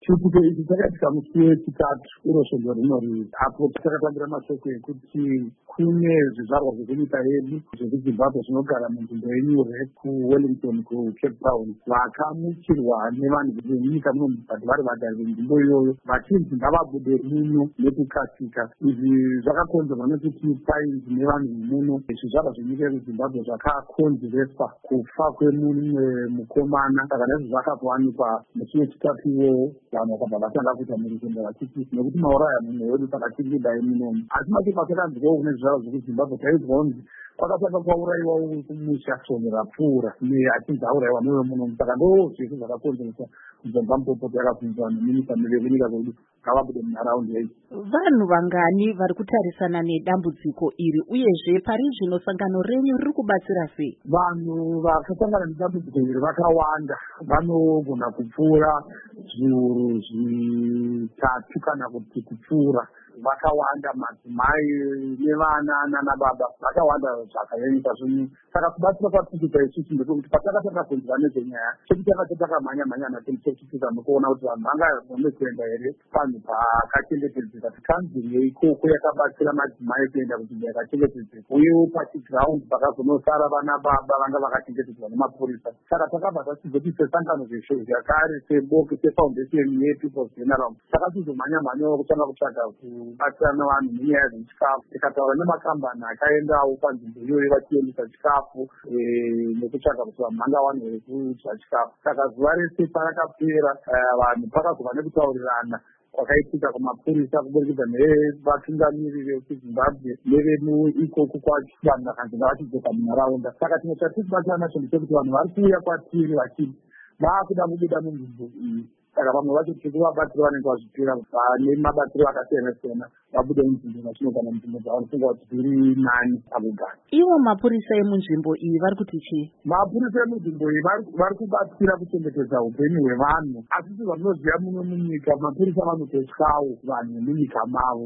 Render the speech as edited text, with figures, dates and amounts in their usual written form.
chipiko ichi chakaitika musi wechitatu urosvondo rinori apo takatambira mashoko ekuti kune zvizvarwa zvekunyika yedu zvekuzimbabwe zvinogara munzvimbo yenyure kuwellington kucape town vakamukirwa nevanhu venyika muno but vari vagari venzvimbo iyoyo vachinzi ngavabude muno nekukasika. Izvi zvakakonzerwa nekuti painzi nevanhu muno zvizvarwa zvenyika yekuzimbabwe zvakakonzeresa kufa kwemumwe mukomana. Saka nezvo zvakawanikwa musi wechitatu iwowo vanhu vakabva vatanga kuita murugendo vachiti nekuti mauraya mumwe wedu saka tiri kudai munomu. Asi machepa takanzwawo kune zvizvarwa zvekuzimbabwe taizwa kunzi kwakatanga kwaurayiwawo kumusha songe rapfuura achinzi aurayiwa newe munomu. Saka ndo zvese zvakakonzeresa kubva mupopoto yakabvunzwa neminisa nevekunyika kwedu ngavabude munharaunda iyi. Vanhu vangani vari kutarisana nedambudziko iri uyezve pari zvino sangano renyu riri kubatsira sei? Vanhu vakasangana nedambudziko iri vakawanda, vanogona kupfuura zviuru zvitatu kana kuti kupfuura. Vakawanda madzimai nevana nanababa vakawanda zvakanyanyisa zvinhu. Saka kubatsira kwatikuita isusu ndekuti patakatanga kunzwa nezvenyaya chekuti takatamanya natemuchekipika mukuona kuti vanhu vangagone kuenda here panhu pakachengetedzeka. Tikanzirei ikoko yakabatsira madzimai kuenda kunzvimbo yakachengetedzeka uyewo pachiground pakazonosara vana baba vanga vakachengetedzwa nemapurisa. Saka takabva tachizoti sesangano zvekare seboke sefoundation yepeoples general takachizomhanya-mhanyawo kutanga kutsvaga kubatsirana vanhu nenyaya dzechikafu. Tikataura nemakambani akaendawo panzvimbo iyoyo vachiendesa chikafu nekutsvaga kuti vanhu vangawane here kudya chikafu. Saka zuva rese parakapera vanhu pakazova nekutaurirana kwakaitika kumapurisa kuburikidza nevatungamiriri vekuzimbabwe nevemuikoko kwacho vanhu vakanzi ngavachidzoka munharaunda. Saka chimwe chatiri kubatsira nacho ndechekuti vanhu vari kuuya kwatiri vachiti vakuda kubuda munzvimbo iyi. Saka vamwe vacho tiri kuvabatsira vanenge vazvipira vane mabatsiro akasiyana-siyana vabude munzvimbo vatinogara munzvimbo dzavanofunga kuti dziri nani pakugara. Ivo mapurisa emunzvimbo iyi vari kuti chii? Mapurisa emunzvimbo iyi vari kubatsira kuchengetedza upenyu hwevanhu. Asi zvinoziva muno munyika mapurisa vanototyawo vanhu vemunyika mavo.